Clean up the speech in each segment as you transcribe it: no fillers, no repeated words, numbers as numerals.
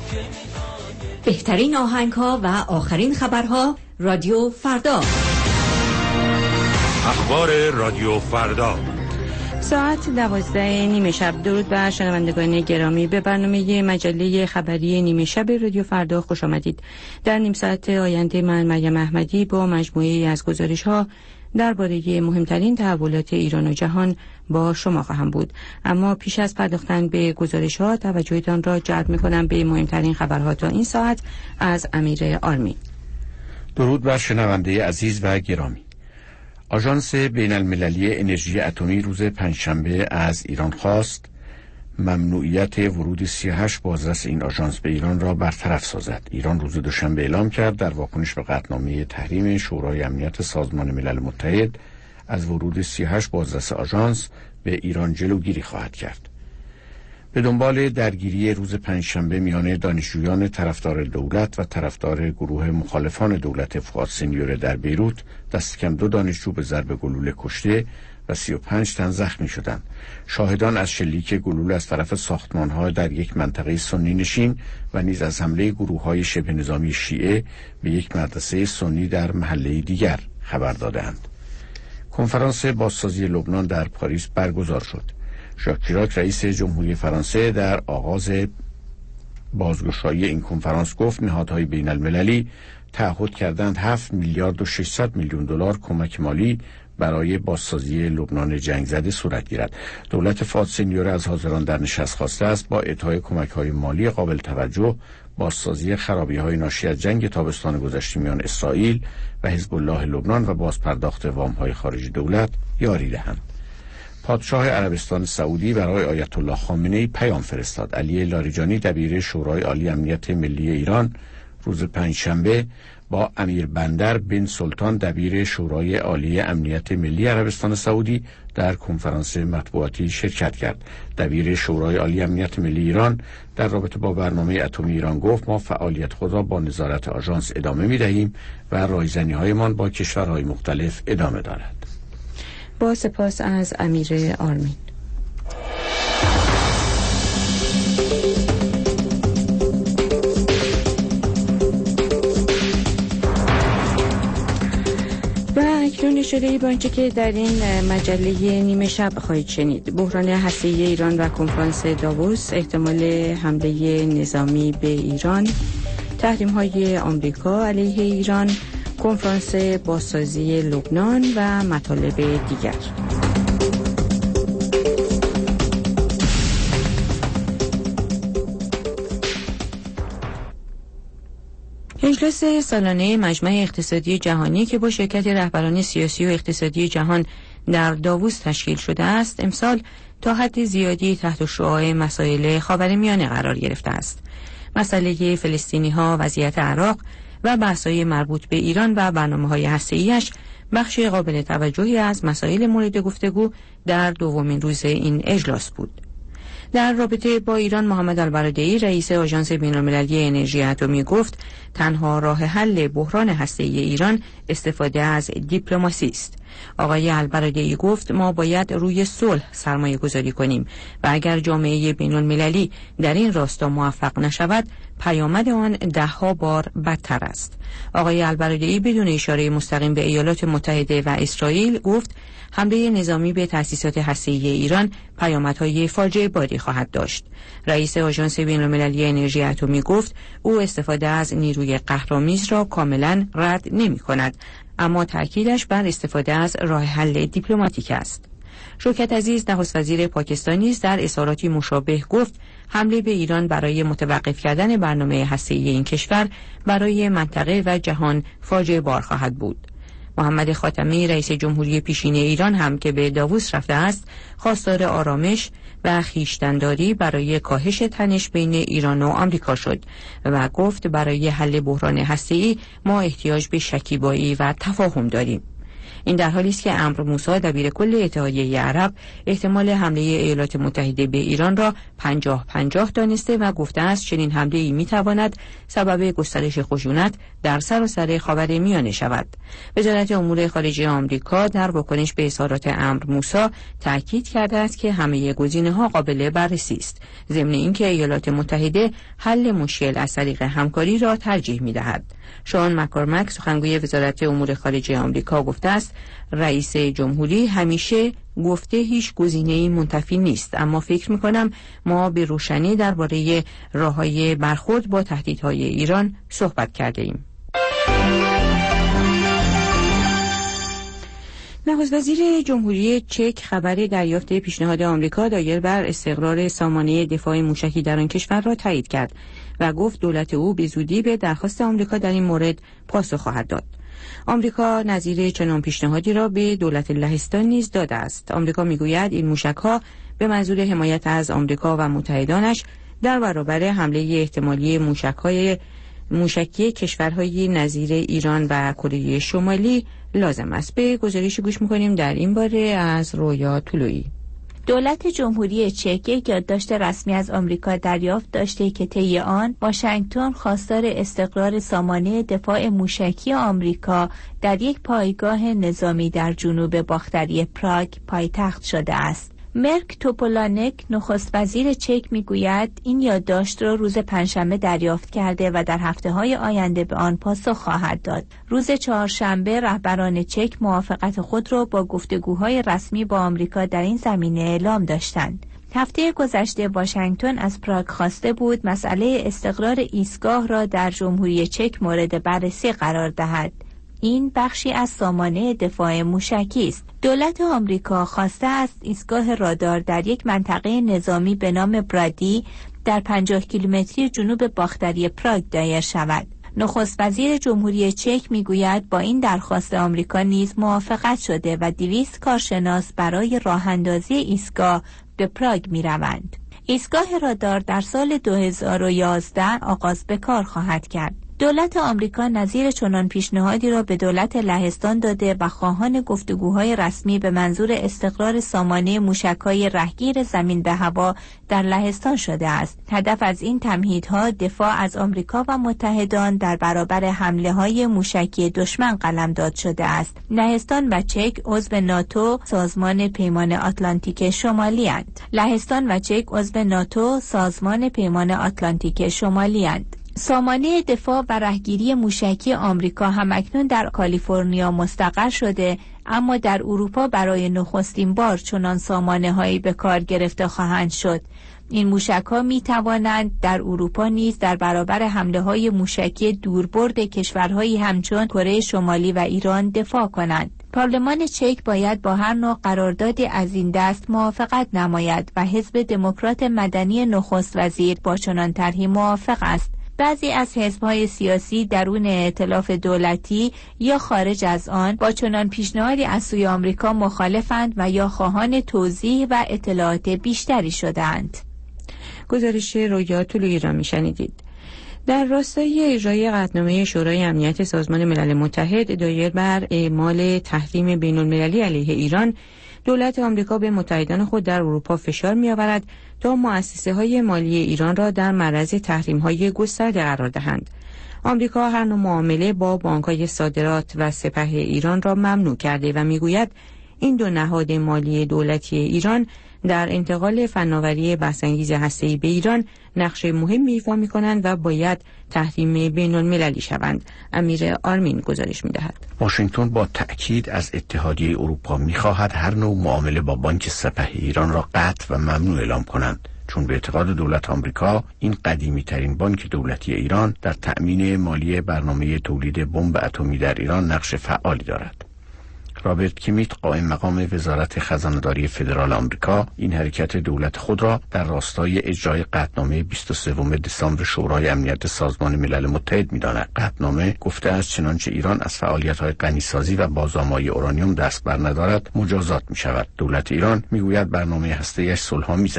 بهترین آهنگ‌ها و آخرین خبرها رادیو فردا. اخبار رادیو فردا ساعت 12 نیمه شب. درود بر شنوندگان گرامی، به برنامه مجله خبری نیمه شب رادیو فردا خوش آمدید. در نیم ساعت آینده من مریم احمدی با مجموعه‌ای از گزارش‌ها درباره مهمترین تحولات ایران و جهان با شما خواهم بود. اما پیش از پرداختن به گزارش‌ها توجهتان را جلب می‌کنم به مهمترین خبرها تا این ساعت از امیر آرمین. درود بر شنونده عزیز و گرامی. آژانس بین المللی انرژی اتمی روز پنجشنبه از ایران خواست ممنوعیت ورود 38 بازرس این آژانس به ایران را برطرف سازد. ایران روز دوشنبه اعلام کرد در واکنش به قطعنامه تحریم شورای امنیت سازمان ملل متحد از ورود 38 بازرس آژانس به ایران جلوگیری خواهد کرد. به دنبال درگیری روز پنجشنبه میان دانشجویان طرفدار دولت و طرفدار گروه مخالفان دولت فؤاد سینیور در بیروت، دست کم 2 دانشجو به ضرب گلوله کشته و 35 تن زخمی شدند. شاهدان از شلیک گلوله از طرف ساختمان‌ها در یک منطقه سنی نشین و نیز از حمله گروه‌های شبه نظامی شیعه به یک مدرسه سنی در محله دیگر خبر دادند. کنفرانس بازسازی لبنان در پاریس برگزار شد. ژاک شیراک رئیس جمهوری فرانسه در آغاز بازگشایی این کنفرانس گفت نهادهای بین المللی تعهد کردند 7 میلیارد و 600 میلیون دلار کمک مالی برای بازسازی لبنان جنگ زده صورت گیرد. دولت فؤاد سینیور از حاضران در نشست خواسته است با اعطای کمک‌های مالی قابل توجه بازسازی خرابی‌های ناشی از جنگ تابستان گذشته میان اسرائیل و حزب الله لبنان و بازپرداخت وام‌های خارجی دولت یاری دهند. پادشاه عربستان سعودی برای آیت الله خامنه‌ای پیام فرستاد. علی لاریجانی دبیر شورای عالی امنیت ملی ایران روز پنجشنبه با امیر بندر بن سلطان دبیر شورای عالی امنیت ملی عربستان سعودی در کنفرانس مطبوعاتی شرکت کرد. دبیر شورای عالی امنیت ملی ایران در رابطه با برنامه اتمی ایران گفت ما فعالیت خود را با نظارت آژانس ادامه می‌دهیم و رایزنی‌هایمان با کشورهای مختلف ادامه دارد. با سپاس از امیر آرمین. و اکنون اشاره‌ای به آنچه که در این مجله نیمه شب خواهید شنید. بحران هسته‌ای ایران و کنفرانس داووس، احتمال حمله نظامی به ایران، تحریم‌های آمریکا علیه ایران، کنفرانس بازسازی لبنان و مطالب دیگر. اجلاس سالانه مجمع اقتصادی جهانی که با شرکت رهبران سیاسی و اقتصادی جهان در داووس تشکیل شده است، امسال تا حد زیادی تحت شعاع مسائل خاورمیانه قرار گرفته است. مسئله فلسطینی‌ها، وضعیت عراق و بحث‌های مربوط به ایران و برنامه‌های هسته‌ای‌اش بخش قابل توجهی از مسائل مورد گفتگو در دومین روز این اجلاس بود. در رابطه با ایران، محمد البرادعی رئیس آژانس بین‌المللی انرژی اتمی گفت تنها راه حل بحران هسته‌ای ایران استفاده از دیپلماسی است. آقای البرادعی گفت ما باید روی صلح سرمایه گذاری کنیم و اگر جامعه بین‌المللی در این راستا موفق نشود پیامد آن 10 بار بدتر است. آقای البرادعی بدون اشاره مستقیم به ایالات متحده و اسرائیل گفت حمله نظامی به تأسیسات هسته‌ای ایران پیامدهای فاجعه باری خواهد داشت. رئیس آژانس بین‌المللی انرژی اتمی گفت او استفاده از نیروی قهرآمیز را کاملا رد نمی‌کند، اما تأکیدش بر استفاده از راه حل دیپلماتیک است. شوکت عزیز نخست وزیر پاکستان نیز در اظهاراتی مشابه گفت حمله به ایران برای متوقف کردن برنامه هسته‌ای این کشور برای منطقه و جهان فاجعه بار خواهد بود. محمد خاتمی رئیس جمهوری پیشین ایران هم که به داووس رفته است، خواستار آرامش و خویشتن‌داری برای کاهش تنش بین ایران و آمریکا شد و گفت برای حل بحران هسته‌ای ما احتیاج به شکیبایی و تفاهم داریم. این در حالی است که عمرو موسی دبیر کل اتحادیه عرب احتمال حمله ایالات متحده به ایران را 50-50 دانسته و گفته است چنین حمله‌ای می‌تواند سبب گسترش خشونت در سراسر خاورمیانه شود. وزارت امور خارجه آمریکا در واکنش به اظهارات عمرو موسی تاکید کرده است که همه گزینه‌ها قابل بررسی است، ضمن اینکه ایالات متحده حل مشکل از طریق همکاری را ترجیح می‌دهد. شون مک‌کورمک سخنگوی وزارت امور خارجه آمریکا گفته است رئیس جمهوری همیشه گفته هیچ گزینه‌ای منتفی نیست، اما فکر می‌کنم ما به روشنی درباره راه‌های برخورد با تهدیدهای ایران صحبت کرده‌ایم. نخست وزیر جمهوری چک خبر دریافت پیشنهاد آمریکا دایر بر استقرار سامانه دفاع موشکی در آن کشور را تایید کرد و گفت دولت او به زودی به درخواست آمریکا در این مورد پاسخ خواهد داد. آمریکا نظیر چنان پیشنهادی را به دولت لهستان نیز داده است. آمریکا میگوید این موشک‌ها به منظور حمایت از آمریکا و متحدانش در برابر حمله احتمالی موشکی کشورهای نظیر ایران و کره شمالی لازم است. به گزارش گوش می‌کنیم در این باره از رویا طلویی. دولت جمهوری چک یک یادداشت رسمی از آمریکا دریافت داشته که طی آن واشنگتن خواستار استقرار سامانه دفاع موشکی آمریکا در یک پایگاه نظامی در جنوب باختری پراگ پایتخت شده است. مرک توپولانک نخست وزیر چک میگوید این یادداشت را روز پنجشنبه دریافت کرده و در هفته‌های آینده به آن پاسخ خواهد داد. روز چهارشنبه رهبران چک موافقت خود را با گفتگوهای رسمی با آمریکا در این زمینه اعلام داشتند. هفته گذشته واشنگتن از پراگ خواسته بود مسئله استقرار ایستگاه را در جمهوری چک مورد بررسی قرار دهد. این بخشی از سامانه دفاع موشکی است. دولت آمریکا خواسته است ایستگاه رادار در یک منطقه نظامی به نام برادی در 50 کیلومتری جنوب باختری پراگ دایر شود. نخست وزیر جمهوری چک میگوید با این درخواست آمریکا نیز موافقت شده و 200 کارشناس برای راه اندازی ایستگاه به پراگ میروند. ایستگاه رادار در سال 2011 آغاز به کار خواهد کرد. دولت آمریکا نظیر چنان پیشنهادی را به دولت لهستان داده و خواهان گفتگوهای رسمی به منظور استقرار سامانه موشک‌های رهگیر زمین به هوا در لهستان شده است. هدف از این تمهیدها دفاع از آمریکا و متحدان در برابر حمله‌های موشکی دشمن قلمداد شده است. لهستان و چک عضو ناتو، سازمان پیمان آتلانتیک شمالی اند. لهستان و چک عضو ناتو، سازمان پیمان آتلانتیک شمالی اند. سامانه دفاع و رهگیری موشکی آمریکا همکنون در کالیفرنیا مستقر شده، اما در اروپا برای نخستین بار چنان سامانه‌هایی به کار گرفته خواهند شد. این موشک‌ها می‌توانند در اروپا نیز در برابر حمله‌های موشکی دوربرد کشورهایی همچون کره شمالی و ایران دفاع کنند. پارلمان چک باید با هر نوع قراردادی از این دست موافقت نماید و حزب دموکرات مدنی نخست وزیر با چنان طرحی موافق است. بعضی از حزب‌های سیاسی درون ائتلاف دولتی یا خارج از آن با چنان پیشنهادی از سوی آمریکا مخالفند و یا خواهان توضیح و اطلاعات بیشتری شده‌اند. گزارش رویا طلویی را می‌شنیدید. در راستای اجرای قطعنامه شورای امنیت سازمان ملل متحد دایر بر اعمال تحریم بین‌المللی علیه ایران، دولت آمریکا به متحدان خود در اروپا فشار می‌آورد تا مؤسسه‌های مالی ایران را در معرض تحریم‌های گسترده قرار دهند. آمریکا هر نوع معامله با بانک‌های صادرات و سپه ایران را ممنوع کرده و می‌گوید این دو نهاد مالی دولتی ایران در انتقال فناوری بحث‌انگیز هسته‌ای به ایران نقش مهمی ایفا می‌کنند و باید تحریم بین‌المللی شوند. امیر آرمین گزارش می‌دهد. واشنگتن با تأکید از اتحادیه اروپا می‌خواهد هر نوع معامله با بانک سپه ایران را قطع و ممنوع اعلام کنند، چون به اعتقاد دولت آمریکا این قدیمی‌ترین بانک دولتی ایران در تأمین مالی برنامه تولید بمب اتمی در ایران نقش فعالی دارد. رابرت کیمیت قائم مقام وزارت خزانه‌داری فدرال آمریکا این حرکت دولت خود را در راستای اجرای قطعنامه 23 دسامبر شورای امنیت سازمان ملل متحد می‌داند. قطعنامه گفته است چنانچه ایران از فعالیت‌های غنیسازی و بازآمایی اورانیوم دست بر ندارد مجازات می‌شود. دولت ایران می‌گوید برنامه هسته‌ایش صلح‌آمیز است.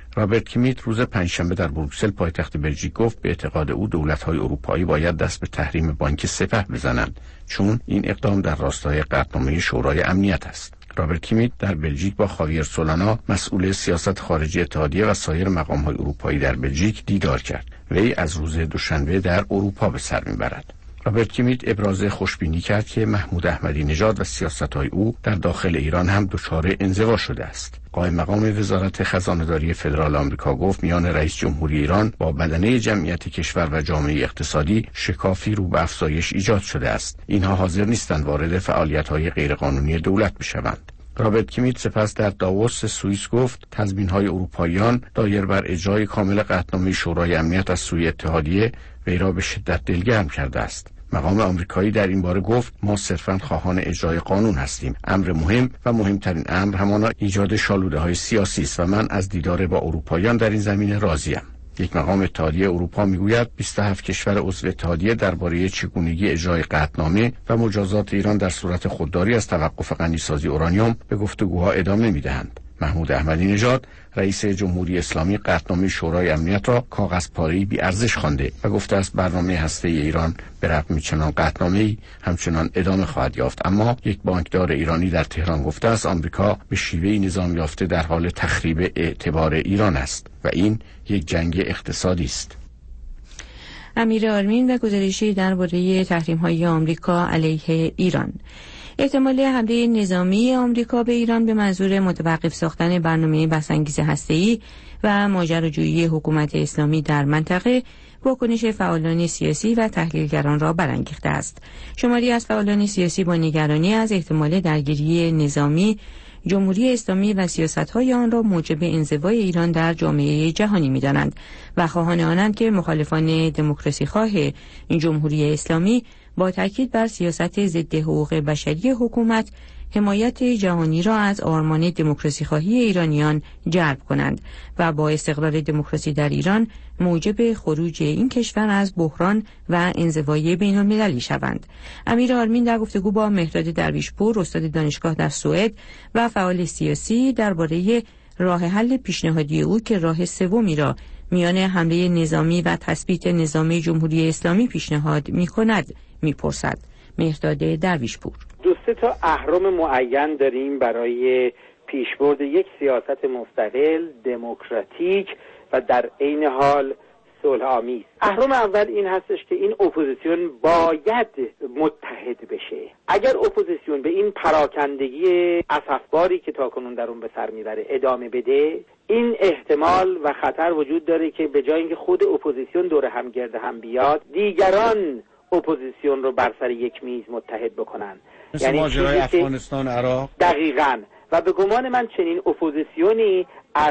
رابرت کیمیت روز پنجشنبه در بروکسل پایتخت بلژیک گفت به اعتقاد او دولت‌های اروپایی باید دست به تحریم بانک سپه بزنند، چون این اقدام در راستای قطعنامه شورای امنیت است. رابرت کیمیت در بلژیک با خاویر سولانا مسئول سیاست خارجی اتحادیه و سایر مقام‌های اروپایی در بلژیک دیدار کرد. وی از روز دوشنبه در اروپا به سر می‌برد. رابرت کیمیت ابراز خوشبینی کرد که محمود احمدی نژاد و سیاست‌های او در داخل ایران هم دچار انزوا شده است. قائم مقام وزارت خزانه‌داری فدرال آمریکا گفت میان رئیس جمهوری ایران با بدنه جمعیت کشور و جامعه اقتصادی شکافی رو به افزایش ایجاد شده است. اینها حاضر نیستند وارد فعالیت‌های غیرقانونی دولت بشوند. رابرت کیمیت سپس در داووس سوئیس گفت تضمین‌های اروپاییان دایر بر اجرای کامل قطعنامه شورای امنیت از سوی اتحادیه وی را به شدت دلگرم کرده است. مقام آمریکایی در این باره گفت ما صرفاً خواهان اجرای قانون هستیم. امر مهم و مهمترین امر همانا ایجاد شالوده‌های سیاسی است و من از دیدار با اروپاییان در این زمینه راضیم. یک مقام اتحادیه اروپا میگوید 27 کشور عضو اتحادیه درباره چگونگی اجرای قطعنامه و مجازات ایران در صورت خودداری از توقف غنیسازی اورانیوم به گفتگوها ادامه میدهند. محمود احمدی نژاد رئیس جمهوری اسلامی قطعنامه شورای امنیت را کاغذپاره‌ای بی‌ارزش خوانده و گفته است برنامه هسته ایران به رغم چنان قطعنامه‌ای همچنان ادامه خواهد یافت. اما یک بانکدار ایرانی در تهران گفته است آمریکا به شیوهی نظام یافته در حال تخریب اعتبار ایران است و این یک جنگ اقتصادی است. امیر آرمین و گزارشی درباره تحریم‌های آمریکا علیه ایران. احتمال حمله نظامی آمریکا به ایران به منظور متوقف ساختن برنامه بس‌انگیز هسته‌ای و ماجراجویی حکومت اسلامی در منطقه واکنش فعالان سیاسی و تحلیلگران را برانگیخته است. شماری از فعالان سیاسی با نگرانی از احتمال درگیری نظامی جمهوری اسلامی و سیاست‌های آن را موجب انزوای ایران در جامعه جهانی می‌دانند و خواهان آنند که مخالفان دموکراسی خواه این جمهوری اسلامی با تاکید بر سیاست ضد حقوق بشری حکومت حمایت جهانی را از آرمان دموکراسی خواهی ایرانیان جلب کنند و با استقرار دموکراسی در ایران موجب خروج این کشور از بحران و انزوای بین‌المللی شوند. امیر آرمین در گفتگو با مهرداد درویشپور استاد دانشگاه در سوئد و فعال سیاسی درباره راه حل پیشنهادی او که راه سومی را میان حمله نظامی و تثبیت نظام جمهوری اسلامی پیشنهاد می‌کند می‌پرسد. مهرداد درویشپور: دو سه تا اهرم معین داریم برای پیشبرد یک سیاست مستقل، دموکراتیک و در عین حال صلح‌آمیز. اهرم اول این هستش که این اپوزیسیون باید متحد بشه. اگر اپوزیسیون به این پراکندگی اسفباری که تاکنون در اون به سر میبره ادامه بده، این احتمال و خطر وجود داره که به جای اینکه خود اپوزیسیون دور هم گرد هم بیاد، دیگران اپوزیسیون رو بر سر یک میز متحد بکنن. یعنی ماجرای افغانستان، عراق. دقیقاً. و به گمان من چنین اپوزیسیونی از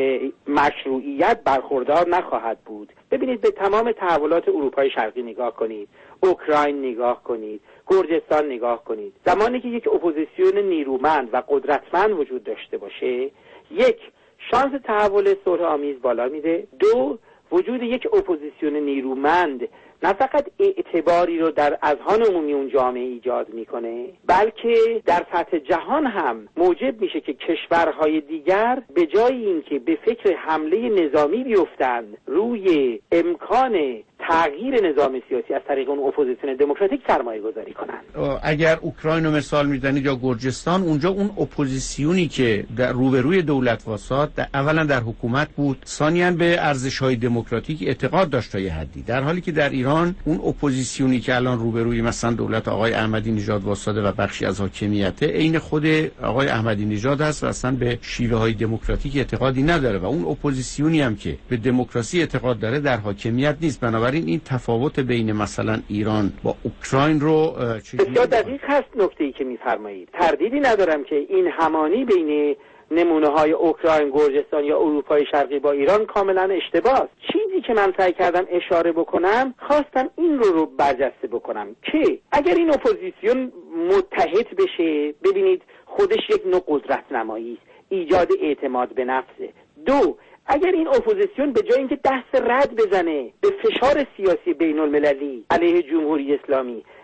مشروعیت برخوردار نخواهد بود. ببینید به تمام تحولات اروپای شرقی نگاه کنید، اوکراین نگاه کنید، گرجستان نگاه کنید. زمانی که یک اپوزیسیون نیرومند و قدرتمند وجود داشته باشه، یک، شانس تحول صلح‌آمیز بالا میده. دو، وجود یک اپوزیسیون نیرومند نه فقط اعتباری رو در اذهان عمومی اون جامعه ایجاد میکنه، بلکه در سطح جهان هم موجب میشه که کشورهای دیگر به جای اینکه به فکر حمله نظامی بیفتن روی امکان تغییر نظام سیاسی از طریق اون اپوزیسیون دموکراتیک سرمایه گذاری کنن. اگر اوکراین رو مثال میزنید یا گرجستان، اونجا اون اپوزیسیونی که در روبروی دولت واساد اولا در حکومت بود، ثانیاً به ارزش‌های دموکراتیک اعتقاد داشت تا یه حدی، در حالی که در ایران اون اپوزیسیونی که الان روبروی مثلا دولت آقای احمدی نژاد واساده و بخشی از حاکمیته عین خود آقای احمدی نژاد است و اصلا به شیوه‌های دموکراتیک اعتقادی نداره و اون اپوزیسیونی هم که به دموکراسی اعتقاد داره در حاکمیت نیست. بنابراین این تفاوت بین مثلا ایران با اوکراین رو بسیار دقیق هست نکته‌ای که می‌فرمایید. تردیدی ندارم که این همانی بین نمونه‌های اوکراین، گرجستان یا اروپای شرقی با ایران کاملا اشتباه است. چیزی که من سعی کردم اشاره بکنم، خواستم این رو برجسته بکنم که اگر این اپوزیسیون متحد بشه، ببینید خودش یک نوع قدرت نمایی است، ایجاد اعتماد به نفسه. دو، اگر این اپوزیسیون به جای اینکه دست رد بزنه به فشار سیاسی بین المللی علیه جمهوری اسلامی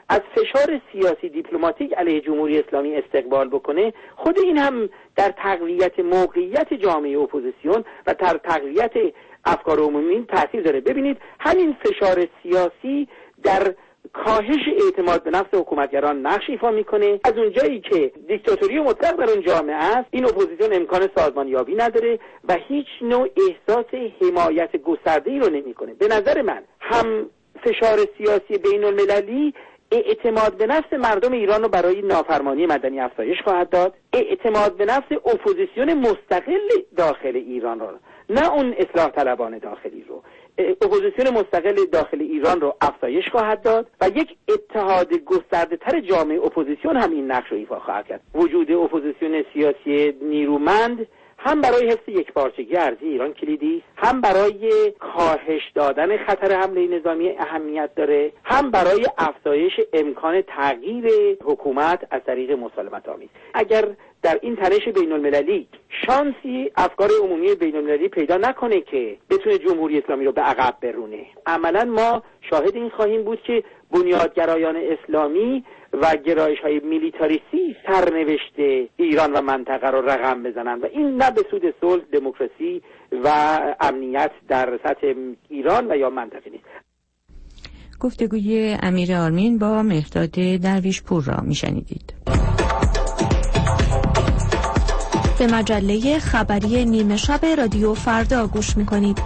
از فشار سیاسی دیپلماتیک علیه جمهوری اسلامی استقبال بکنه، خود این هم در تقویت موقعیت جامعه اپوزیسیون و در تقویت افکار عمومی تاثیر داره. ببینید همین فشار سیاسی در کاهش اعتماد به نفس حکومتگران نقش ایفا میکنه. از اونجایی که دیکتاتوری مطلق در اون جامعه است، این اپوزیسیون امکان سازمانیابی نداره و هیچ نوع احساس حمایت گسترده‌ای رو نمیکنه. به نظر من هم فشار سیاسی بین المللی اعتماد به نفس مردم ایران رو برای نافرمانی مدنی افزایش خواهد داد، اعتماد به نفس اپوزیسیون مستقل داخل ایران رو، نه اون اصلاح طلبان داخلی رو، اپوزیسیون مستقل داخل ایران رو افزایش خواهد داد و یک اتحاد گسترده تر جامعه اپوزیسیون هم این نقش رو ایفا خواهد کرد. وجود اپوزیسیون سیاسی نیرومند هم برای حفظ یکپارچگی ارضی ایران کلیدی، هم برای کاهش دادن خطر حمله نظامی اهمیت داره، هم برای افزایش امکان تغییر حکومت از طریق مسالمت آمیز. اگر در این تنش بین المللی شانسی افکار عمومی بین المللی پیدا نکنه که بتونه جمهوری اسلامی رو به عقب برونه، عملا ما شاهد این خواهیم بود که بنیادگرایان اسلامی و گرایش‌های میلیتاریستی سرنوشت ایران و منطقه رو رقم بزنن و این نه به سود صلح، دموکراسی و امنیت در سطح ایران و یا منطقه نیست. گفتگوی امیر آرمین با مهرداد درویشپور را میشنیدید. به مجله خبری نیمه شب رادیو فردا گوش میکنید.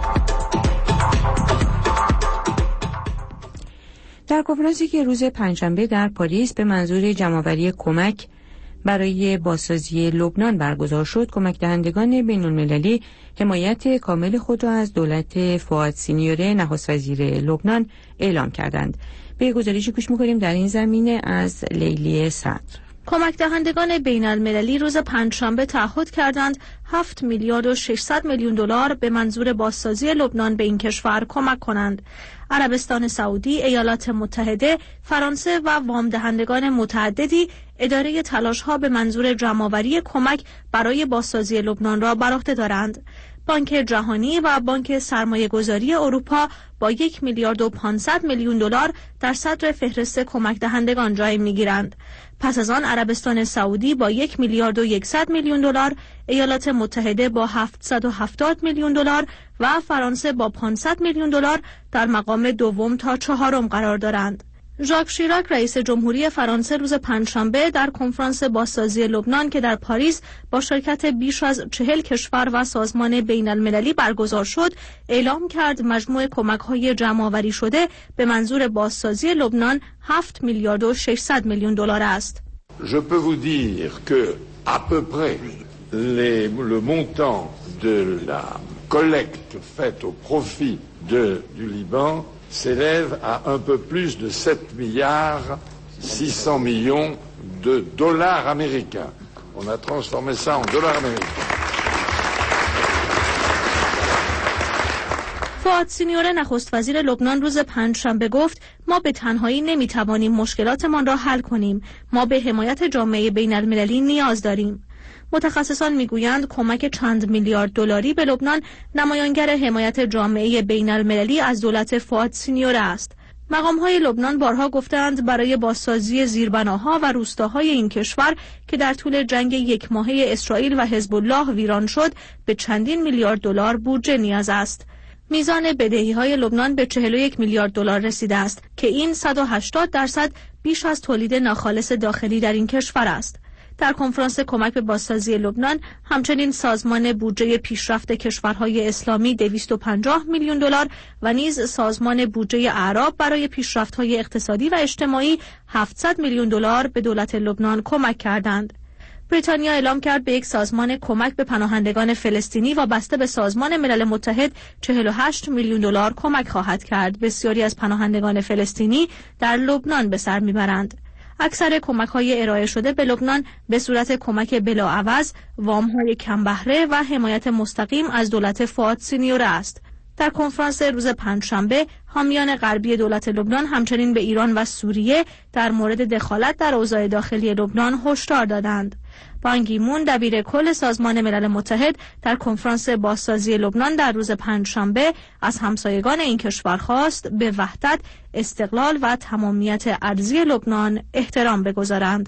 در کنفرانسی که روز پنجشنبه در پاریس به منظور جمع‌آوری کمک برای بازسازی لبنان برگزار شد، کمک دهندگان بین‌المللی حمایت کامل خود را از دولت فؤاد سینیوره نخست وزیر لبنان اعلام کردند. به گزارشی گوش می‌کنیم در این زمینه از لیلی صدر. کمک دهندگان بین المللی روز پنجشنبه تعهد کردند 7 میلیارد و 600 میلیون دلار به منظور بازسازی لبنان به این کشور کمک کنند. عربستان سعودی، ایالات متحده، فرانسه و وام دهندگان متعددی اداره تلاش‌ها به منظور جمع‌آوری کمک برای بازسازی لبنان را بر عهده دارند. بانک جهانی و بانک سرمایه‌گذاری اروپا با 1 میلیارد و 500 میلیون دلار در صدر فهرست کمک دهندگان جای می‌گیرند. پس از آن عربستان سعودی با 1 میلیارد و 100 میلیون دلار، ایالات متحده با 770 میلیون دلار و فرانسه با 500 میلیون دلار در مقام دوم تا چهارم قرار دارند. ژاک شیراک رئیس جمهوری فرانسه روز پنجشنبه در کنفرانس بازسازی لبنان که در پاریس با شرکت بیش از 40 کشور و سازمان بین المللی برگزار شد، اعلام کرد مجموع کمک‌های جمع‌آوری شده به منظور بازسازی لبنان 7 میلیارد و 600 میلیون دلار است. Je peux vous dire que à peu près le montant de la collecte faite au profit du Liban s'élève à un peu plus de 7 milliards 600 millions de dollars américains. On a transformé ça en dollars américains. فؤاد سینیوره نخست وزیر لبنان روز پنجشنبه گفت ما به تنهایی نمیتوانیم مشکلاتمان را حل کنیم. ما به حمایت جامعه بین المللی نیاز داریم. متخصصان میگویند کمک چند میلیارد دلاری به لبنان نمایانگر حمایت جامعه بین المللی از دولت فؤاد سینیوره است. مقام‌های لبنان بارها گفتند برای بازسازی زیربناها و روستاهای این کشور که در طول جنگ یک ماهه اسرائیل و حزب الله ویران شد به چندین میلیارد دلار بودجه نیاز است. میزان بدهی‌های لبنان به 41 میلیارد دلار رسیده است که این 180% بیش از تولید ناخالص داخلی در این کشور است. در کنفرانس کمک به بازسازی لبنان همچنین سازمان بودجه پیشرفت کشورهای اسلامی 250 میلیون دلار و نیز سازمان بودجه اعراب برای پیشرفت‌های اقتصادی و اجتماعی 700 میلیون دلار به دولت لبنان کمک کردند. بریتانیا اعلام کرد به یک سازمان کمک به پناهندگان فلسطینی وابسته به سازمان ملل متحد 48 میلیون دلار کمک خواهد کرد. بسیاری از پناهندگان فلسطینی در لبنان به سر میبرند. اکثر کمک‌های ارائه شده به لبنان به صورت کمک بلاعوض، وام‌های کم بهره و حمایت مستقیم از دولت فؤاد سینیوره است. در کنفرانس روز پنجشنبه حامیان غربی دولت لبنان همچنین به ایران و سوریه در مورد دخالت در اوضاع داخلی لبنان هشدار دادند. بان کی مون دبیر کل سازمان ملل متحد در کنفرانس بازسازی لبنان در روز پنجشنبه از همسایگان این کشور خواست به وحدت، استقلال و تمامیت ارضی لبنان احترام بگذارند.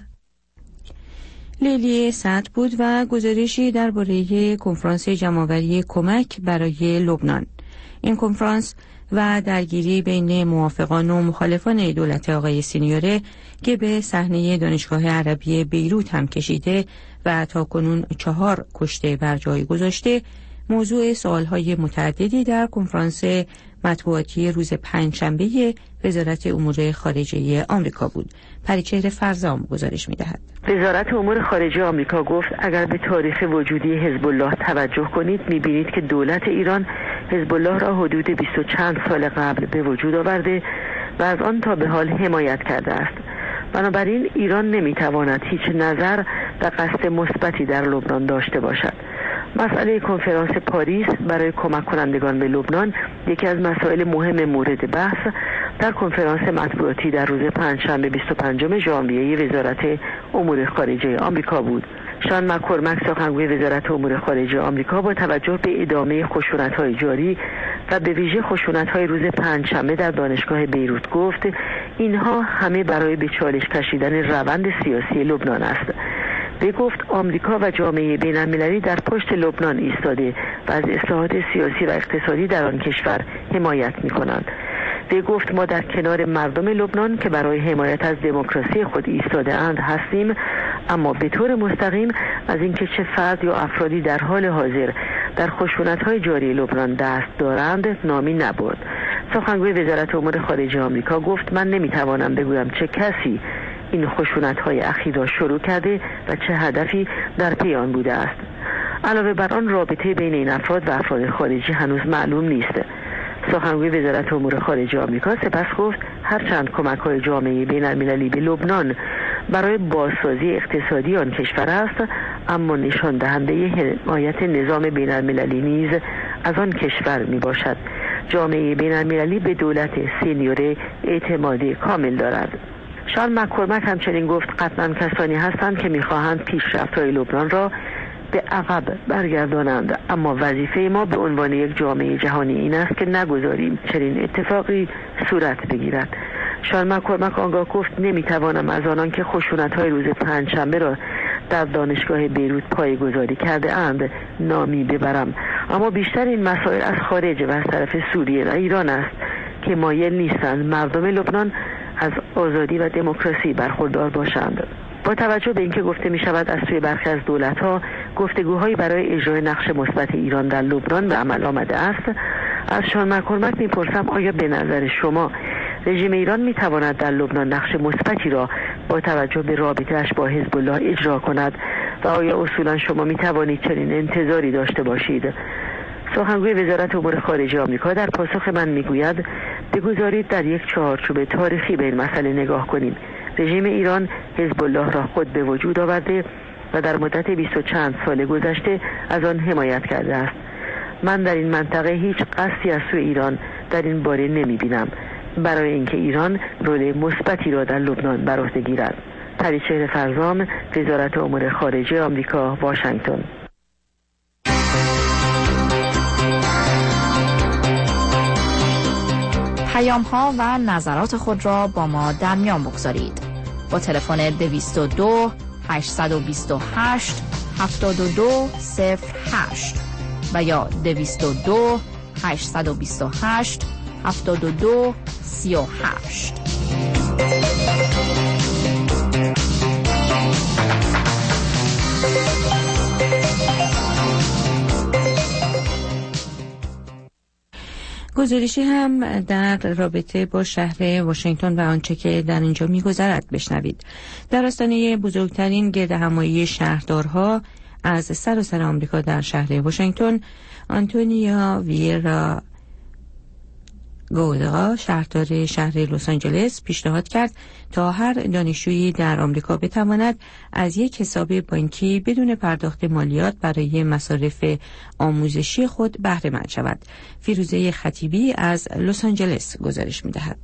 لیلی سعد بود و گزارشی درباره کنفرانس جمع‌آوری کمک برای لبنان. این کنفرانس و درگیری بین موافقان و مخالفان دولت آقای سینیوره که به صحنه دانشگاه عربی بیروت هم کشیده و تاکنون 4 کشته بر جای گذاشته، موضوع سوالهای متعددی در کنفرانس مطبوعاتی روز پنجشنبه وزارت امور خارجه آمریکا بود. پریچهر فرزام گزارش می‌دهد. وزارت امور خارجه آمریکا گفت اگر به تاریخ وجودی حزب الله توجه کنید می‌بینید که دولت ایران حزب الله را حدود 20 چند سال قبل به وجود آورده و از آن تا به حال حمایت کرده است. بنابراین ایران نمی‌تواند هیچ نظر و قصد مثبتی در لبنان داشته باشد. مسئله کنفرانس پاریس برای کمک کنندگان به لبنان یکی از مسائل مهم مورد بحث در کنفرانس مطبوعاتی در روز پنجشنبه 25 ژانویه وزارت امور خارجه آمریکا بود. شان مک‌کورمک سخنگوی وزارت امور خارجه آمریکا با توجه به ادامه خشونت‌های جاری و به ویژه خشونت‌های روز پنجشنبه در دانشگاه بیروت گفت اینها همه برای به چالش کشیدن روند سیاسی لبنان است. به گفت آمریکا و جامعه بین‌المللی در پشت لبنان ایستاده و از اصلاحات سیاسی و اقتصادی در آن کشور حمایت می‌کنند. به گفت ما در کنار مردم لبنان که برای حمایت از دموکراسی خود ایستاده اند هستیم، اما به طور مستقیم از اینکه چه فرد یا افرادی در حال حاضر در خشونت‌های جاری لبنان دست دارند نامی نبرد. سخنگوی وزارت امور خارجه آمریکا گفت من نمی‌توانم بگویم چه کسی این خشونت‌های اخیر را شروع کرده و چه هدفی در پی آن بوده است. علاوه بر آن رابطه بین این افراد و افراد خارجی هنوز معلوم نیست. سخنگوی وزارت امور خارجه آمریکا سپس گفت هرچند کمک‌های جامعه بین‌المللی به لبنان برای بازسازی اقتصادی آن کشور است، اما نشان دهنده حمایت نظام بین‌المللی نیز از آن کشور میباشد. جامعه بین‌المللی به دولت سینیوره اعتماد کامل دارد. شان مک‌کورمک همچنین گفت قطعاً کسانی هستند که می‌خواهند پیشرفت‌های لبنان را به عقب برگردانند، اما وظیفه ما به عنوان یک جامعه جهانی این است که نگذاریم چنین اتفاقی صورت بگیرد. شان مک‌کورمک آنگاه گفت نمی‌توانم از آنان که خشونت‌های روز پنجشنبه را در دانشگاه بیروت پایه‌گذاری کرده اند نامی ببرم، اما بیشتر این مسائل از خارج و از طرف سوریه و ایران است که مایل نیستند مردم لبنان از آزادی و دموکراسی برخوردار باشند. با توجه به اینکه گفته می شود از سوی برخی از دولت‌ها گفتگوهایی برای اجرای نقش مثبت ایران در لبنان به عمل آمده است، از شان مک‌کورمک می‌پرسم آیا به نظر شما رژیم ایران می‌تواند در لبنان نقش مثبتی را با توجه به رابطه‌اش با حزب الله اجرا کند و آیا اصولا شما می‌توانید چنین انتظاری داشته باشید؟ سخنگوی وزارت امور خارجه آمریکا در پاسخ من میگوید بگذارید در یک چارچوب تاریخی به این مسئله نگاه کنیم. رژیم ایران حزب الله را خود به وجود آورده و در مدت 20 و چند سال گذشته از آن حمایت کرده است. من در این منطقه هیچ قصدی از سوی ایران در این باره نمی‌بینم برای اینکه ایران رول مثبتی را در لبنان بر عهده گیرد. پریچهر فرزام، وزارت امور خارجه آمریکا، واشنگتن. پیام‌ها و نظرات خود را با ما در میان بگذارید. با تلفن 222 828 7208 و یا 222 828 7238. گزارشی هم در رابطه با شهر واشنگتن و آنچه که در اینجا می‌گذرد بشنوید. در آستانه بزرگترین گردهمایی شهردارها از سراسر آمریکا در شهر واشنگتن، آنتونیا ویرا گودرا شهردار شهر لس آنجلس پیشنهاد کرد تا هر دانشجویی در آمریکا بتواند از یک حساب بانکی بدون پرداخت مالیات برای مصارف آموزشی خود بهره مند شود. فیروزه خطیبی از لس آنجلس گزارش می‌دهد.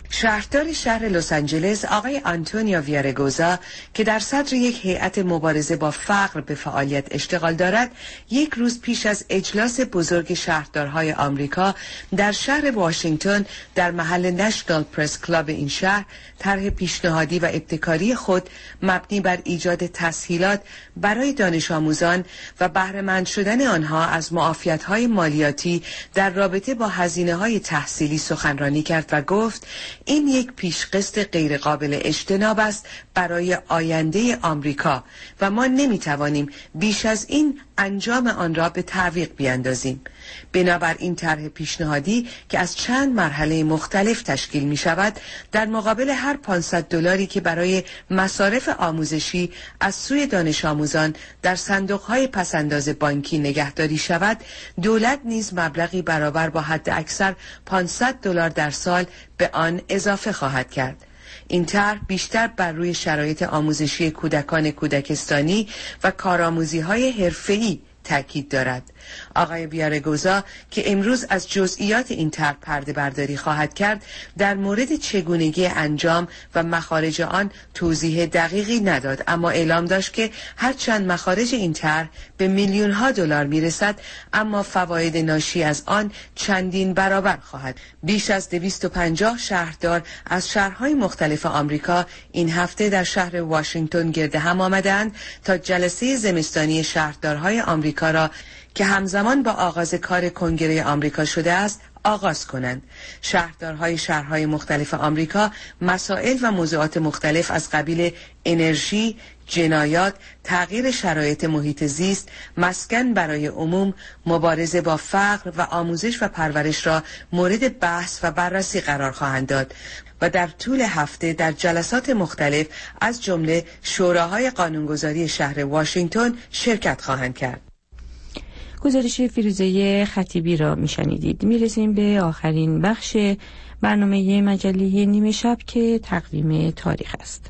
شهردار شهر لس آنجلس آقای آنتونیو ویارگوزا که در صدر یک هیئت مبارزه با فقر به فعالیت اشتغال دارد، یک روز پیش از اجلاس بزرگ شهردارهای آمریکا در شهر واشنگتن در محل نشنال پرس کلاب این شهر طرح پیشنهادی و ابتکاری خود مبنی بر ایجاد تسهیلات برای دانش آموزان و بهره‌مند شدن آنها از معافیت‌های مالیاتی در رابطه با هزینه‌های تحصیلی سخنرانی کرد و گفت این یک پیشقسط غیرقابل اجتناب است برای آینده آمریکا و ما نمی‌توانیم بیش از این انجام آن را به تعویق بیاندازیم. بنابر این طرح پیشنهادی که از چند مرحله مختلف تشکیل می شود، در مقابل هر $500 که برای مصارف آموزشی از سوی دانش آموزان در صندوق‌های پسنداز بانکی نگهداری شود، دولت نیز مبلغی برابر با حد اکثر $500 در سال به آن اضافه خواهد کرد. این طرح بیشتر بر روی شرایط آموزشی کودکان کودکستانی و کارآموزی‌های حرفه‌ای تاکید دارد. آقای ویارگوزا که امروز از جزئیات این طرح پرده برداری خواهد کرد، در مورد چگونگی انجام و مخارج آن توضیح دقیقی نداد، اما اعلام داشت که هرچند مخارج این طرح به میلیون‌ها دلار میرسد، اما فواید ناشی از آن چندین برابر خواهد. بیش از 250 شهردار از شهرهای مختلف آمریکا این هفته در شهر واشنگتن گرد هم آمدند تا جلسه زمستانی شهردارهای آمریکا را که همزمان با آغاز کار کنگره آمریکا شده است آغاز کنند. شهردارهای شهرهای مختلف آمریکا مسائل و موضوعات مختلف از قبیل انرژی، جنایات، تغییر شرایط محیط زیست، مسکن برای عموم، مبارزه با فقر و آموزش و پرورش را مورد بحث و بررسی قرار خواهند داد و در طول هفته در جلسات مختلف از جمله شوراهای قانونگذاری شهر واشنگتن شرکت خواهند کرد. گزارش فیروزه خطیبی را میشنیدید. میرسیم به آخرین بخش برنامه مجله نیمه شب که تقویم تاریخ است.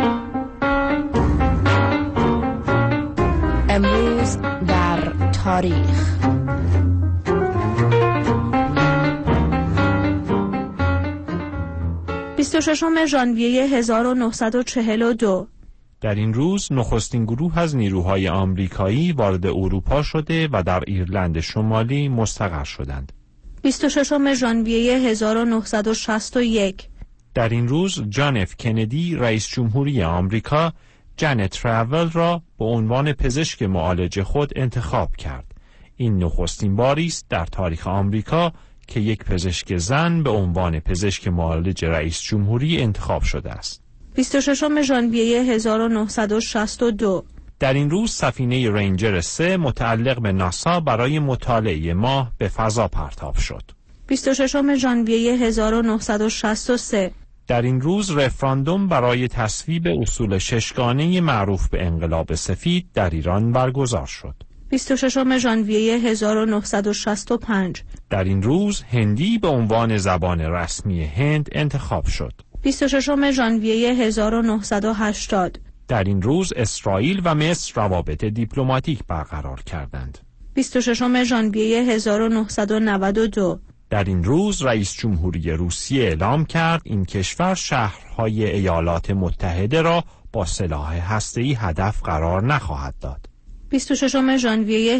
امروز در تاریخ. ششم ژانویه 1942 در این روز نخستین گروه از نیروهای آمریکایی وارد اروپا شده و در ایرلند شمالی مستقر شدند. 26 ژانویه 1961 در این روز جان اف کندی رئیس جمهوری آمریکا جنت تراول را به عنوان پزشک معالج خود انتخاب کرد. این نخستین باری است در تاریخ آمریکا که یک پزشک زن به عنوان پزشک معالج رئیس جمهوری انتخاب شده است. 26 ژانویه 1962 در این روز سفینه رنجر 3 متعلق به ناسا برای مطالعه ماه به فضا پرتاب شد. 26 ژانویه 1963 در این روز رفراندوم برای تصویب اصول ششگانه معروف به انقلاب سفید در ایران برگزار شد. 26 ژانویه 1965 در این روز هندی به عنوان زبان رسمی هند انتخاب شد. 26 ژانویه 1980 در این روز اسرائیل و مصر روابط دیپلماتیک برقرار کردند. 26 ژانویه 1992 در این روز رئیس جمهوری روسیه اعلام کرد این کشور شهرهای ایالات متحده را با سلاح هسته‌ای هدف قرار نخواهد داد. 26 ژانویه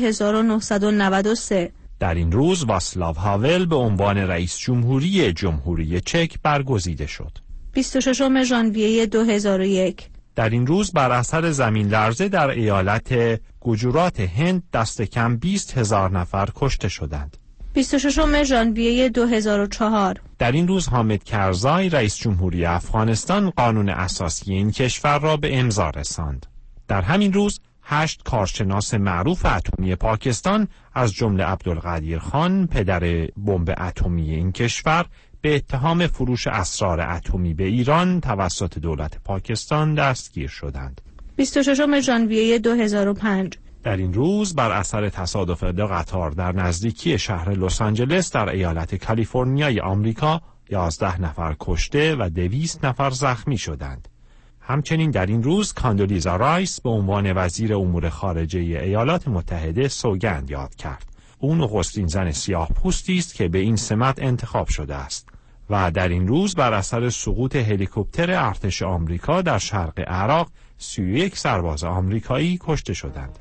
1993 در این روز واسلاو هاول به عنوان رئیس جمهوری جمهوری چک برگزیده شد. 26 ژانویه 2001 در این روز بر اثر زمین لرزه در ایالت گوجرات هند دست کم 20,000 نفر کشته شدند. 26 ژانویه 2004 در این روز حامد کرزای رئیس جمهوری افغانستان قانون اساسی این کشور را به امضا رساند. در همین روز 8 کارشناس معروف اتمی پاکستان از جمله عبدالقدیر خان پدر بمب اتمی این کشور به اتهام فروش اسرار اتمی به ایران توسط دولت پاکستان دستگیر شدند. 26 ژانویه 2005 در این روز بر اثر تصادف دو قطار در نزدیکی شهر لس آنجلس در ایالت کالیفرنیای آمریکا 11 نفر کشته و 200 نفر زخمی شدند. همچنین در این روز کاندولیزا رایس به عنوان وزیر امور خارجه ایالات متحده سوگند یاد کرد. او نخستین زن سیاه‌پوستی است که به این سمت انتخاب شده است. و در این روز بر اثر سقوط هلیکوپتر ارتش آمریکا در شرق عراق 31 سرباز آمریکایی کشته شدند.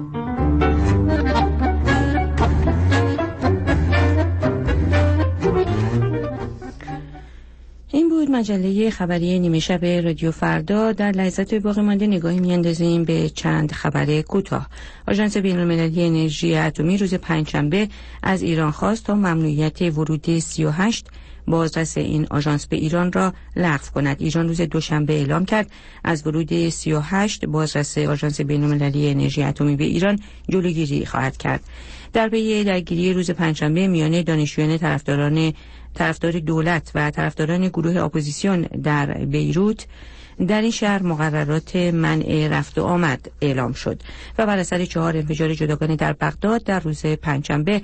این بود مجله خبری نیمه شب رادیو فردا. در لحظات باقی مانده نگاهی میاندازیم به چند خبر کوتاه. آژانس بین‌المللی انرژی اتمی روز پنجشنبه از ایران خواست تا ممنوعیت ورود 38 بازرس این آژانس به ایران را لغو کند. ایران روز دوشنبه اعلام کرد از ورود 38 بازرس آژانس بین‌المللی انرژی اتمی به ایران جلوگیری خواهد کرد. در پی درگیری روز پنجشنبه میان دانشجویان طرفدار دولت و طرفداران گروه اپوزیسیون در بیروت در این شهر مقررات منع رفت و آمد اعلام شد و بر اثر 4 انفجار جداگانه در بغداد در روز پنجشنبه